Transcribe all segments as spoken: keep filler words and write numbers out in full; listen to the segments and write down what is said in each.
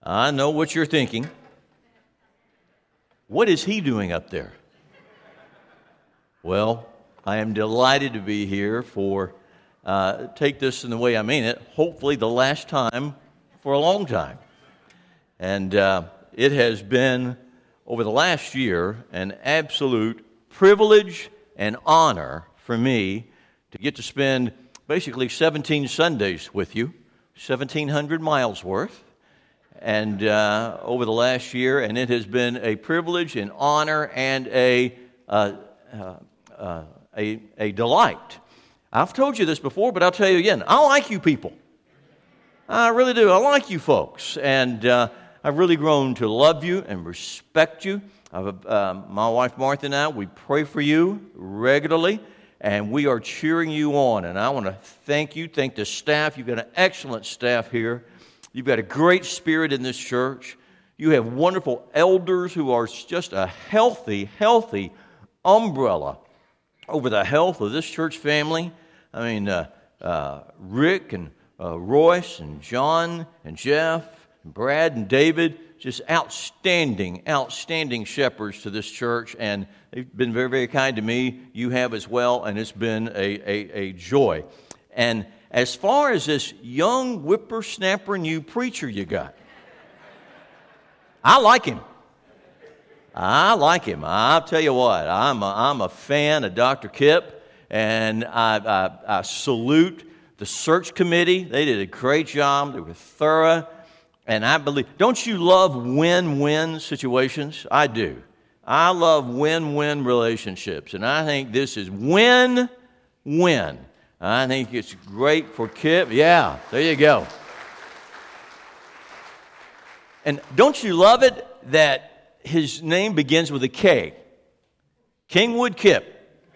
I know what you're thinking. What is he doing up there? Well, I am delighted to be here for, uh, take this in the way I mean it, hopefully the last time for a long time. And uh, it has been, over the last year, an absolute privilege and honor for me to get to spend basically seventeen Sundays with you, seventeen hundred miles worth, and uh, over the last year, and it has been a privilege and honor and a uh, uh, uh, a, a delight. I've told you this before, but I'll tell you again. I like you people. I really do. I like you folks, and uh, I've really grown to love you and respect you. I've, uh, my wife Martha and I, we pray for you regularly, and we are cheering you on. And I want to thank you, thank the staff. You've got an excellent staff here. You've got a great spirit in this church. You have wonderful elders who are just a healthy, healthy umbrella over the health of this church family. I mean, uh, uh, Rick and uh, Royce and John and Jeff and Brad and David, just outstanding, outstanding shepherds to this church, and they've been very, very kind to me. You have as well, and it's been a, a, a joy. And as far as this young whippersnapper new preacher you got, I like him. I like him. I'll tell you what, I'm a, I'm a fan of Doctor Kip, and I, I, I salute the search committee. They did a great job. They were thorough, and I believe, don't you love win-win situations? I do. I love win-win relationships, and I think this is win-win. I think it's great for Kip. Yeah, there you go. And don't you love it that his name begins with a K? Kingwood Kip.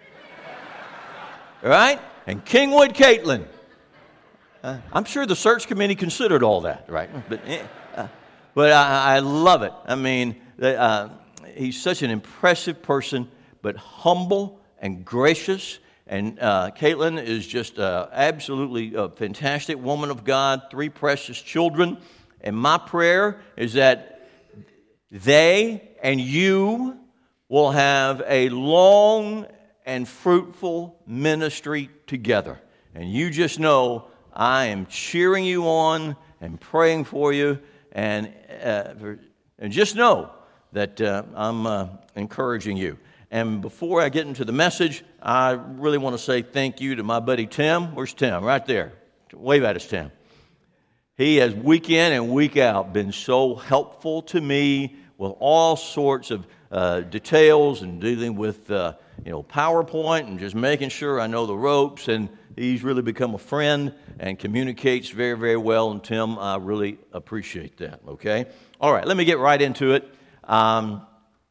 Right? And Kingwood Caitlin. Uh, I'm sure the search committee considered all that, right? But, uh, but I, I love it. I mean, uh, he's such an impressive person, but humble and gracious. And uh, Caitlin is just uh, absolutely a fantastic woman of God, three precious children. And my prayer is that they and you will have a long and fruitful ministry together. And you just know I am cheering you on and praying for you. And, uh, and just know that uh, I'm uh, encouraging you. And before I get into the message, I really want to say thank you to my buddy Tim. Where's Tim? Right there. Wave at us, Tim. He has week in and week out been so helpful to me with all sorts of uh, details and dealing with uh, you know PowerPoint and just making sure I know the ropes. And he's really become a friend and communicates very, very well. And Tim, I really appreciate that. Okay? All right, let me get right into it. Um,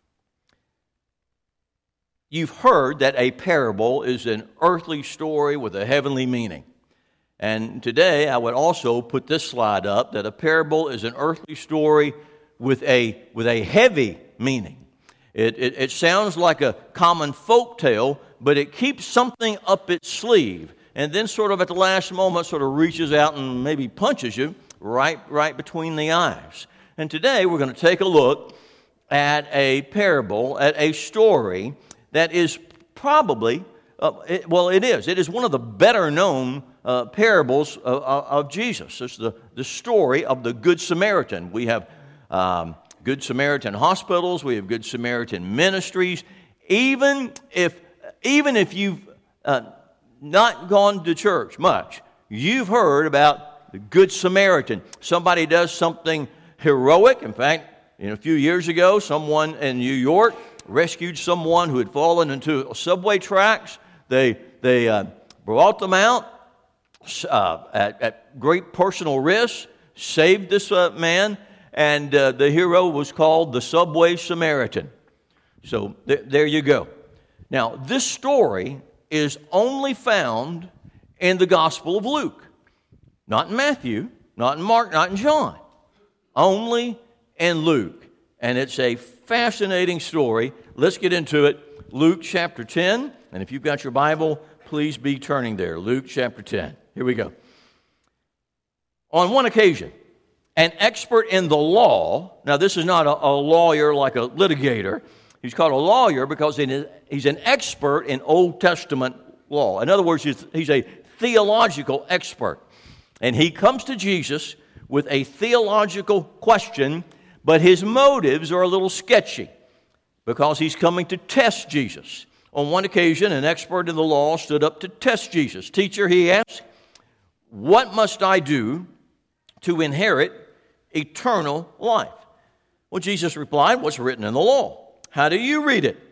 you've heard that a parable is an earthly story with a heavenly meaning. And today I would also put this slide up, that a parable is an earthly story with a with a heavy meaning. It, it, it sounds like a common folk tale, but it keeps something up its sleeve, and then sort of at the last moment sort of reaches out and maybe punches you right, right between the eyes. And today we're going to take a look at a parable, at a story that is probably, uh, it, well it is, it is one of the better known Uh, parables of, of Jesus. It's the, the story of the Good Samaritan. We have um, Good Samaritan hospitals. We have Good Samaritan ministries. Even if even if you've uh, not gone to church much, you've heard about the Good Samaritan. Somebody does something heroic. In fact, you know, a few years ago, someone in New York rescued someone who had fallen into subway tracks. They they uh, brought them out. Uh, at, at great personal risk, saved this uh, man, and uh, the hero was called the Subway Samaritan. So th- there you go. Now, this story is only found in the Gospel of Luke. Not in Matthew, not in Mark, not in John. Only in Luke. And it's a fascinating story. Let's get into it. Luke chapter ten. And if you've got your Bible, please be turning there. Luke chapter ten. Here we go. On one occasion, an expert in the law. Now, this is not a, a lawyer like a litigator. He's called a lawyer because he's an expert in Old Testament law. In other words, he's, he's a theological expert. And he comes to Jesus with a theological question, but his motives are a little sketchy because he's coming to test Jesus. On one occasion, an expert in the law stood up to test Jesus. Teacher, he asked, what must I do to inherit eternal life? Well, Jesus replied, what's written in the law? How do you read it?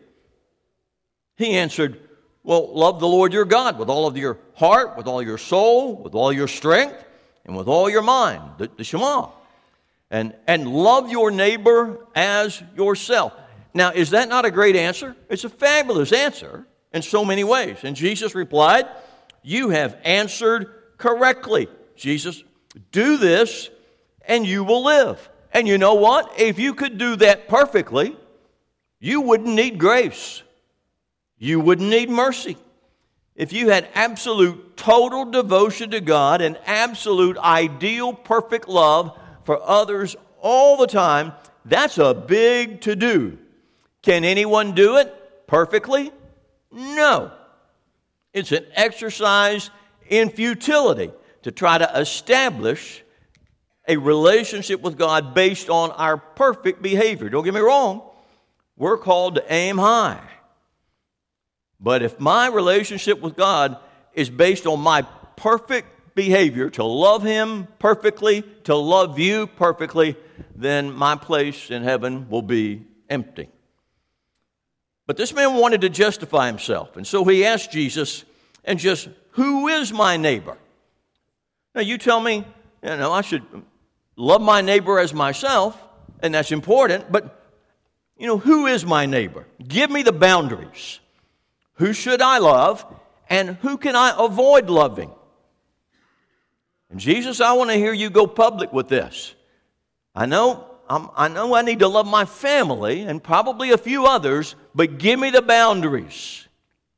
He answered, well, love the Lord your God with all of your heart, with all your soul, with all your strength, and with all your mind, the, the Shema. And, and love your neighbor as yourself. Now, is that not a great answer? It's a fabulous answer in so many ways. And Jesus replied, you have answered correctly. Jesus, do this and you will live. And you know what? If you could do that perfectly, you wouldn't need grace. You wouldn't need mercy. If you had absolute total devotion to God and absolute ideal perfect love for others all the time, that's a big to-do. Can anyone do it perfectly? No. It's an exercise in futility to try to establish a relationship with God based on our perfect behavior. Don't get me wrong. We're called to aim high. But if my relationship with God is based on my perfect behavior, to love Him perfectly, to love you perfectly, then my place in heaven will be empty. But this man wanted to justify himself, and so he asked Jesus, and just, who is my neighbor? Now you tell me, you know, I should love my neighbor as myself, and that's important, but, you know, who is my neighbor? Give me the boundaries. Who should I love, and who can I avoid loving? And Jesus, I want to hear you go public with this. I know, I'm, I know I need to love my family and probably a few others, but give me the boundaries.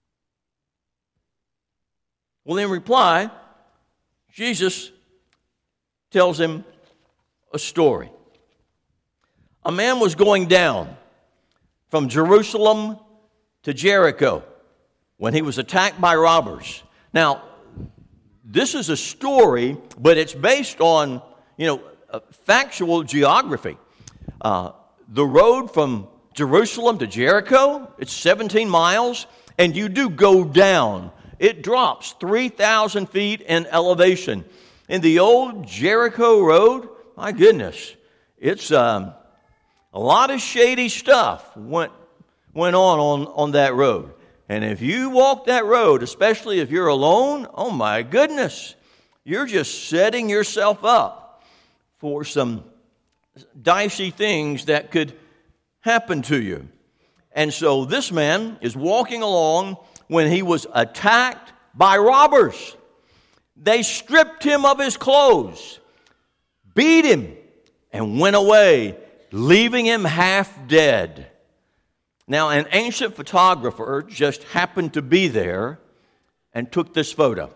Well, in reply, Jesus tells him a story. A man was going down from Jerusalem to Jericho when he was attacked by robbers. Now, this is a story, but it's based on, you know, uh, factual geography. Uh, the road from Jerusalem to Jericho, it's seventeen miles, and you do go down. It drops three thousand feet in elevation. In the old Jericho road, my goodness, it's um, a lot of shady stuff went went on, on on that road. And if you walk that road, especially if you're alone, oh my goodness, you're just setting yourself up for some dicey things that could happen to you. And so this man is walking along when he was attacked by robbers. They stripped him of his clothes, beat him, and went away, leaving him half dead. Now, an ancient photographer just happened to be there and took this photo.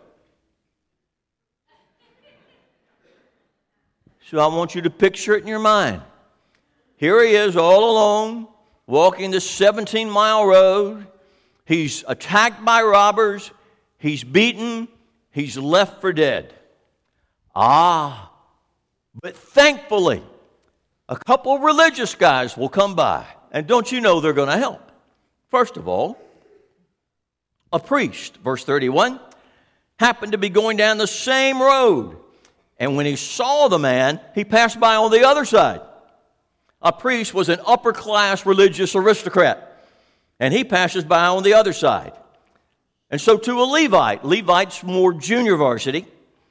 So I want you to picture it in your mind. Here he is all alone, walking this seventeen-mile road. He's attacked by robbers. He's beaten. He's left for dead. Ah, but thankfully, a couple of religious guys will come by. And don't you know they're going to help? First of all, a priest, verse thirty-one, happened to be going down the same road. And when he saw the man, he passed by on the other side. A priest was an upper-class religious aristocrat. And he passes by on the other side. And so to a Levite. Levite's more junior varsity.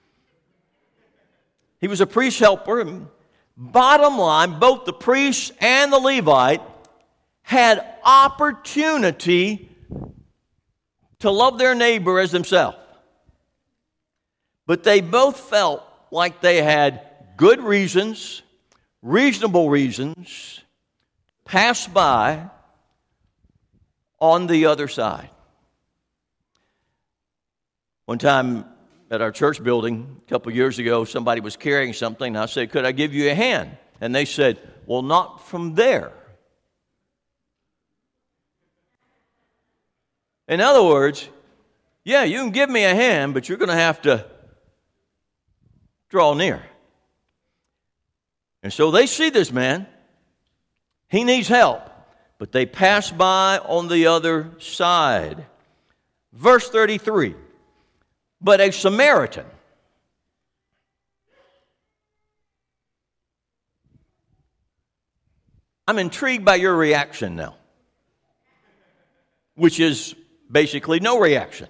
He was a priest helper. Bottom line, both the priest and the Levite had opportunity to love their neighbor as themselves. But they both felt like they had good reasons, reasonable reasons, pass by on the other side. One time, at our church building a couple years ago. Somebody was carrying something, and I said, could I give you a hand? And they said, well, not from there. In other words, yeah, you can give me a hand, but you're going to have to draw near. And so they see this man. He needs help, but they pass by on the other side. Verse thirty-three, but a Samaritan. I'm intrigued by your reaction now, which is basically no reaction.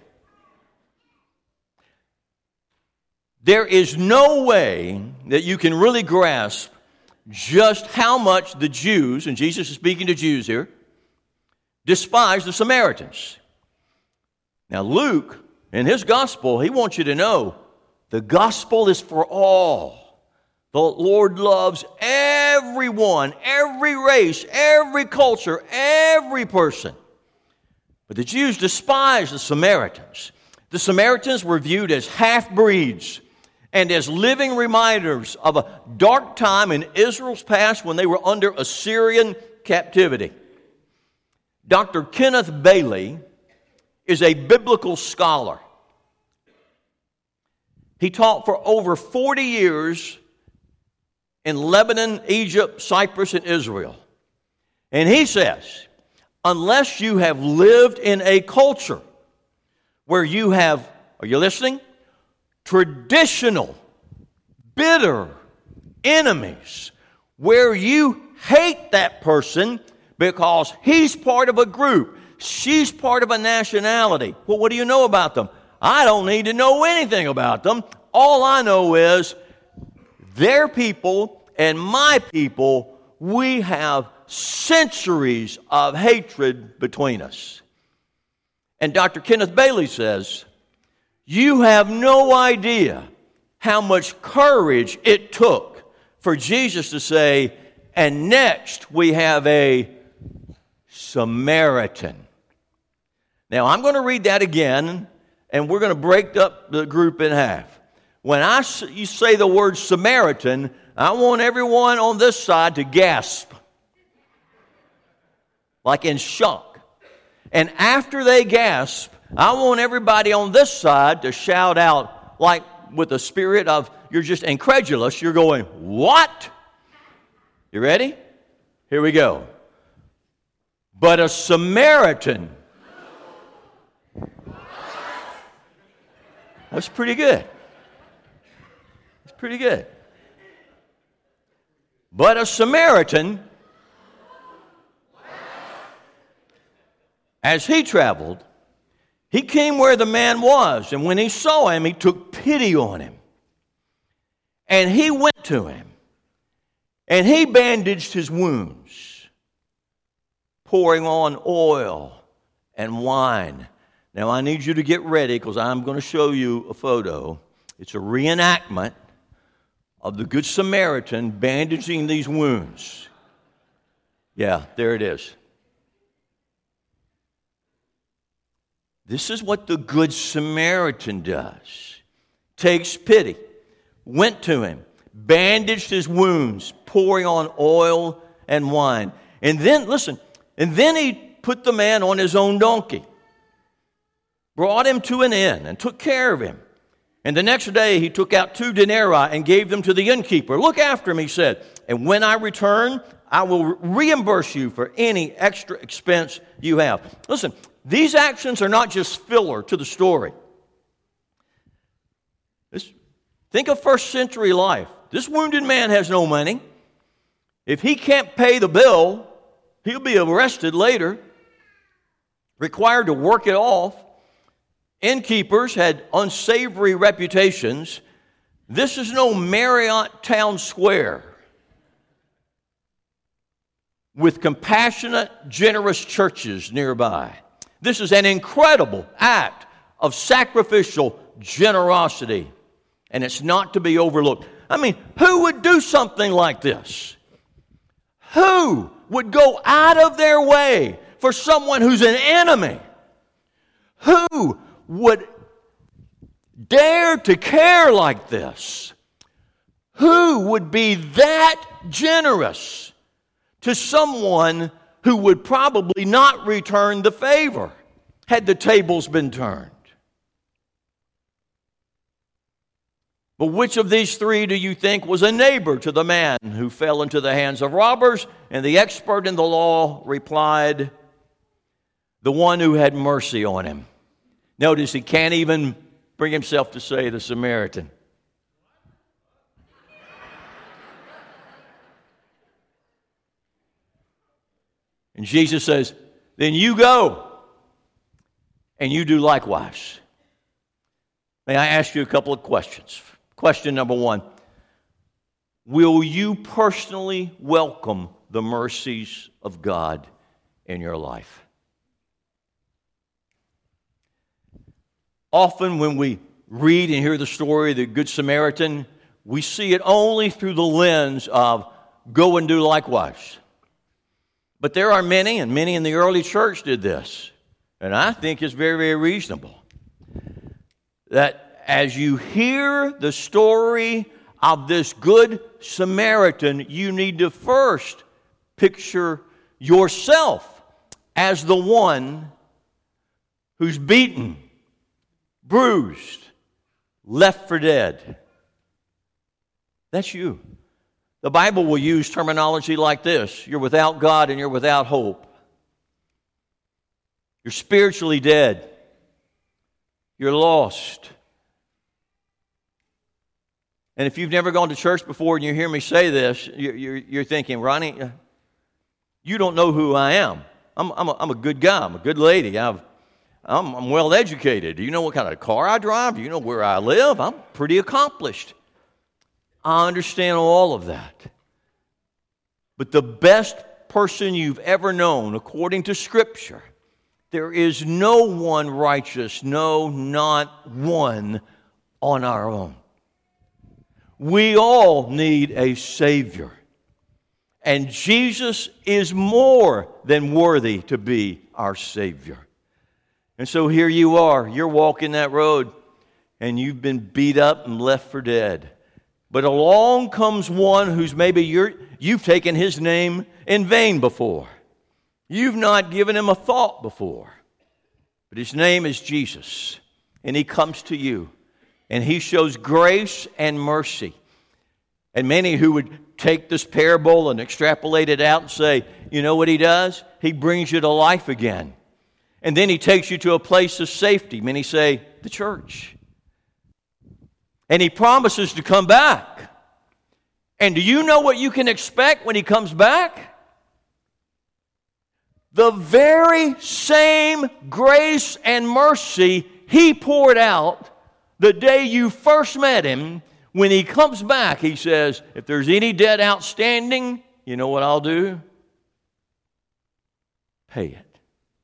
There is no way that you can really grasp just how much the Jews, and Jesus is speaking to Jews here, despise the Samaritans. Now Luke, in his gospel, he wants you to know the gospel is for all. The Lord loves everyone, every race, every culture, every person. But the Jews despised the Samaritans. The Samaritans were viewed as half-breeds and as living reminders of a dark time in Israel's past when they were under Assyrian captivity. Doctor Kenneth Bailey is a biblical scholar. He taught for over forty years in Lebanon, Egypt, Cyprus, and Israel. And he says, unless you have lived in a culture where you have, are you listening? Traditional, bitter enemies, where you hate that person because he's part of a group, she's part of a nationality. Well, what do you know about them? I don't need to know anything about them. All I know is their people and my people, we have centuries of hatred between us. And Doctor Kenneth Bailey says, you have no idea how much courage it took for Jesus to say, and next we have a Samaritan. Now I'm going to read that again, and we're going to break up the group in half. When I you say the word Samaritan, I want everyone on this side to gasp, like in shock. And after they gasp, I want everybody on this side to shout out, like with the spirit of, you're just incredulous, you're going, what? You ready? Here we go. But a Samaritan. That's pretty good. It's pretty good. But a Samaritan, as he traveled, he came where the man was, and when he saw him, he took pity on him. And he went to him, and he bandaged his wounds, pouring on oil and wine. Now, I need you to get ready because I'm going to show you a photo. It's a reenactment of the Good Samaritan bandaging these wounds. Yeah, there it is. This is what the Good Samaritan does. Takes pity, went to him, bandaged his wounds, pouring on oil and wine. And then, listen, and then he put the man on his own donkey, brought him to an inn, and took care of him. And the next day he took out two denarii and gave them to the innkeeper. Look after him, he said, and when I return, I will reimburse you for any extra expense you have. Listen, these actions are not just filler to the story. This, think of first century life. This wounded man has no money. If he can't pay the bill, he'll be arrested later, required to work it off. Innkeepers had unsavory reputations. This is no Marriott Town Square with compassionate, generous churches nearby. This is an incredible act of sacrificial generosity, and it's not to be overlooked. I mean, who would do something like this? Who would go out of their way for someone who's an enemy? Who would dare to care like this? Who would be that generous to someone who would probably not return the favor had the tables been turned? But which of these three do you think was a neighbor to the man who fell into the hands of robbers? And the expert in the law replied, the one who had mercy on him. Notice he can't even bring himself to say the Samaritan. And Jesus says, then you go and you do likewise. May I ask you a couple of questions? Question number one, will you personally welcome the mercies of God in your life? Often when we read and hear the story of the Good Samaritan, we see it only through the lens of go and do likewise. But there are many, and many in the early church did this, and I think it's very, very reasonable, that as you hear the story of this Good Samaritan, you need to first picture yourself as the one who's beaten, bruised, left for dead. That's you. The Bible will use terminology like this. You're without God and you're without hope. You're spiritually dead. You're lost. And if you've never gone to church before and you hear me say this, you're, you're thinking, Ronnie, you don't know who I am. I'm, I'm, a, I'm a good guy. I'm a good lady. I've, I'm, I'm well educated. Do you know what kind of car I drive? Do you know where I live? I'm pretty accomplished. I understand all of that. But the best person you've ever known, according to Scripture, there is no one righteous, no, not one on our own. We all need a Savior. And Jesus is more than worthy to be our Savior. And so here you are. You're walking that road, and you've been beat up and left for dead. But along comes one who's maybe you're, you've taken his name in vain before. You've not given him a thought before. But his name is Jesus. And he comes to you. And he shows grace and mercy. And many who would take this parable and extrapolate it out and say, you know what he does? He brings you to life again. And then he takes you to a place of safety. Many say, the church. And he promises to come back. And do you know what you can expect when he comes back? The very same grace and mercy he poured out the day you first met him. When he comes back, he says, if there's any debt outstanding, you know what I'll do? Pay it.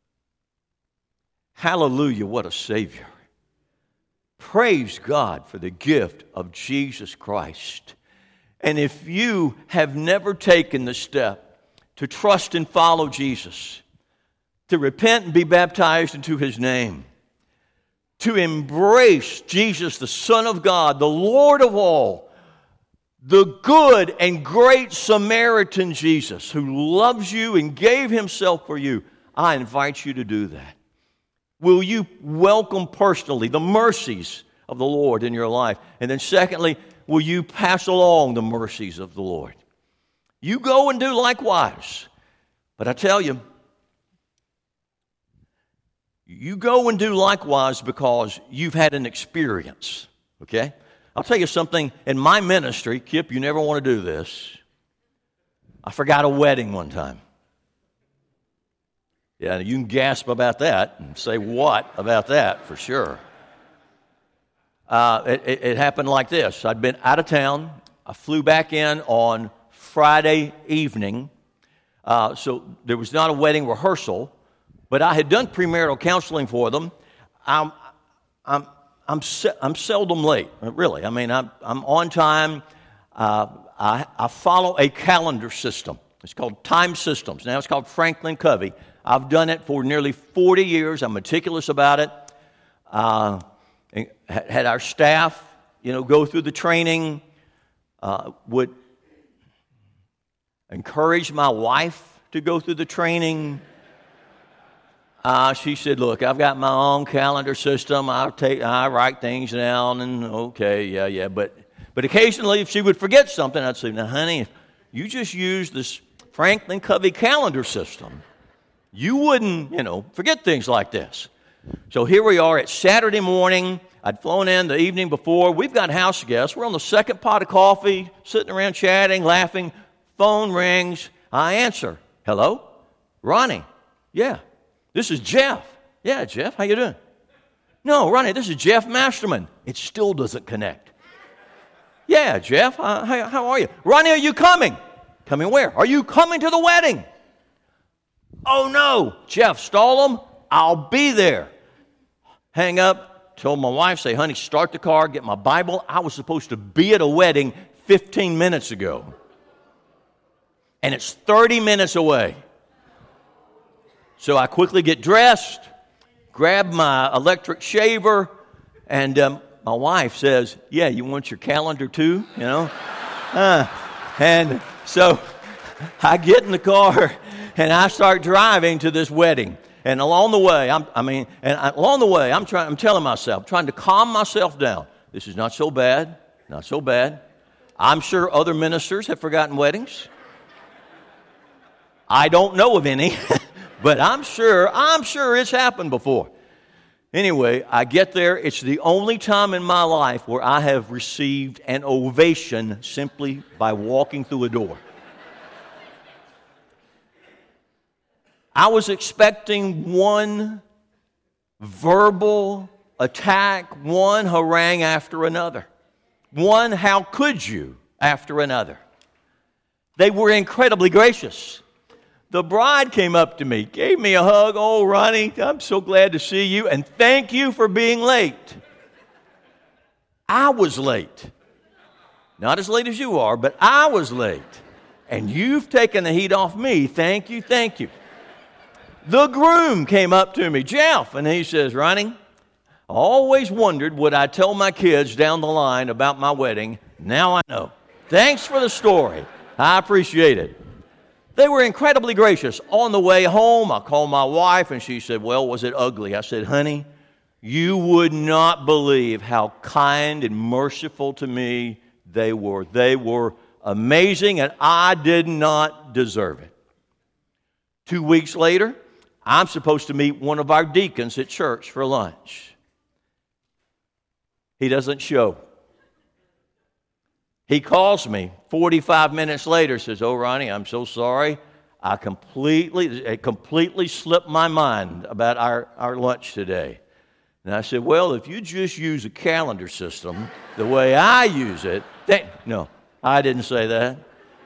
Hallelujah, what a Savior. Praise God for the gift of Jesus Christ. And if you have never taken the step to trust and follow Jesus, to repent and be baptized into his name, to embrace Jesus, the Son of God, the Lord of all, the good and great Samaritan Jesus who loves you and gave himself for you, I invite you to do that. Will you welcome personally the mercies of the Lord in your life? And then secondly, will you pass along the mercies of the Lord? You go and do likewise. But I tell you, you go and do likewise because you've had an experience, okay? I'll tell you something. In my ministry, Kip, you never want to do this. I forgot a wedding one time. Yeah, you can gasp about that and say what about that for sure. Uh, it, it, it happened like this. I'd been out of town. I flew back in on Friday evening. Uh, so there was not a wedding rehearsal. But I had done premarital counseling for them. I'm, I'm, I'm, se- I'm seldom late, really. I mean, I'm, I'm on time. Uh, I, I follow a calendar system. It's called Time Systems. Now it's called Franklin Covey. I've done it for nearly forty years. I'm meticulous about it. Uh, had our staff, you know, go through the training, uh, would encourage my wife to go through the training. Uh, she said, look, I've got my own calendar system. I take, I write things down, and okay, yeah, yeah. But, but occasionally, if she would forget something, I'd say, now, honey, if you just use this Franklin Covey calendar system, you wouldn't, you know, forget things like this. So here we are. It's Saturday morning. I'd flown in the evening before. We've got house guests. We're on the second pot of coffee, sitting around chatting, laughing. Phone rings. I answer. Hello? Ronnie? Yeah. This is Jeff. Yeah, Jeff, how you doing? No, Ronnie, this is Jeff Masterman. It still doesn't connect. Yeah, Jeff, uh, how, how are you? Ronnie, are you coming? Coming where? Are you coming to the wedding? Oh, no. Jeff, stall them. I'll be there. Hang up. Told my wife, say, honey, start the car, get my Bible. I was supposed to be at a wedding fifteen minutes ago. And it's thirty minutes away. So I quickly get dressed, grab my electric shaver, and um, my wife says, yeah, you want your calendar too, you know? Uh, and so I get in the car, and I start driving to this wedding. And along the way, I'm, I mean, and I, along the way, I'm trying, I'm telling myself, trying to calm myself down. This is not so bad, not so bad. I'm sure other ministers have forgotten weddings. I don't know of any. But I'm sure, I'm sure it's happened before. Anyway, I get there. It's the only time in my life where I have received an ovation simply by walking through a door. I was expecting one verbal attack, one harangue after another. One, how could you, after another. They were incredibly gracious. The bride came up to me, gave me a hug. Oh, Ronnie, I'm so glad to see you, and thank you for being late. I was late. Not as late as you are, but I was late. And you've taken the heat off me. Thank you, thank you. The groom came up to me, Jeff, and he says, Ronnie, I always wondered what I'd tell my kids down the line about my wedding. Now I know. Thanks for the story. I appreciate it. They were incredibly gracious. On the way home, I called my wife, and she said, well, was it ugly? I said, honey, you would not believe how kind and merciful to me they were. They were amazing, and I did not deserve it. Two weeks later, I'm supposed to meet one of our deacons at church for lunch. He doesn't show. He calls me forty-five minutes later, says, oh, Ronnie, I'm so sorry. I completely, it completely slipped my mind about our, our lunch today. And I said, well, if you just use a calendar system the way I use it, then, no, I didn't say that.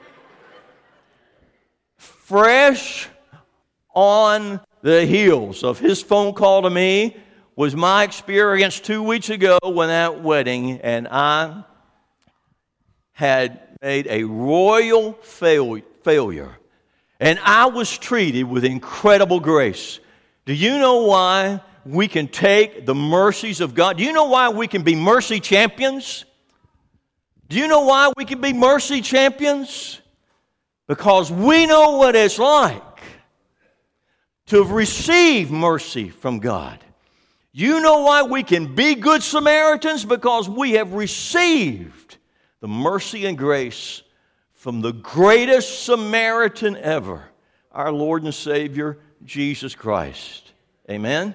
Fresh on the heels of his phone call to me was my experience two weeks ago when that wedding, and I had made a royal fail- failure. And I was treated with incredible grace. Do you know why we can take the mercies of God? Do you know why we can be mercy champions? Do you know why we can be mercy champions? Because we know what it's like to receive mercy from God. You know why we can be good Samaritans? Because we have received the mercy and grace from the greatest Samaritan ever, our Lord and Savior, Jesus Christ. Amen?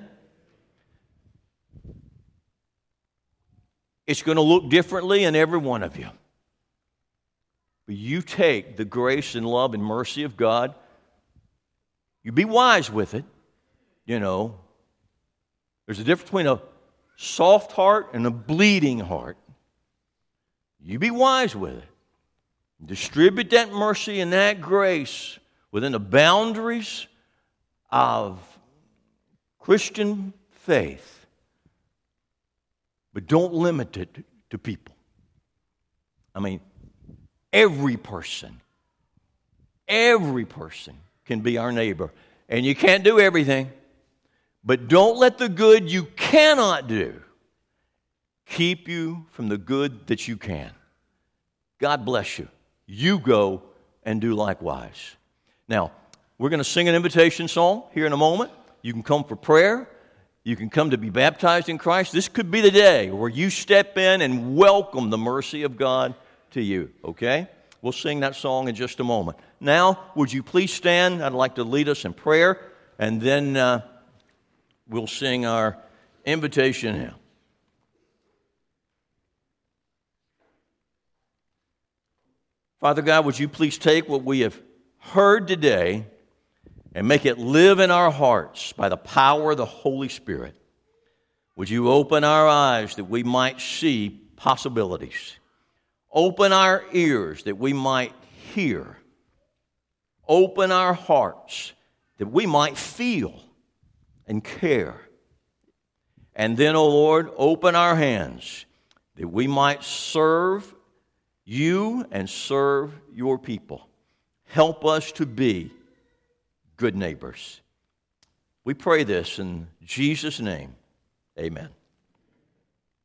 It's going to look differently in every one of you. But you take the grace and love and mercy of God. You be wise with it. You know, there's a difference between a soft heart and a bleeding heart. You be wise with it. Distribute that mercy and that grace within the boundaries of Christian faith. But don't limit it to people. I mean, every person, every person can be our neighbor. And you can't do everything. But don't let the good you cannot do keep you from the good that you can. God bless you. You go and do likewise. Now, we're going to sing an invitation song here in a moment. You can come for prayer. You can come to be baptized in Christ. This could be the day where you step in and welcome the mercy of God to you, okay? We'll sing that song in just a moment. Now, would you please stand? I'd like to lead us in prayer, and then uh, we'll sing our invitation hymn. Father God, would you please take what we have heard today and make it live in our hearts by the power of the Holy Spirit. Would you open our eyes that we might see possibilities? Open our ears that we might hear. Open our hearts that we might feel and care. And then, O Lord, open our hands that we might serve you and serve your people. Help us to be good neighbors. We pray this in Jesus' name. Amen.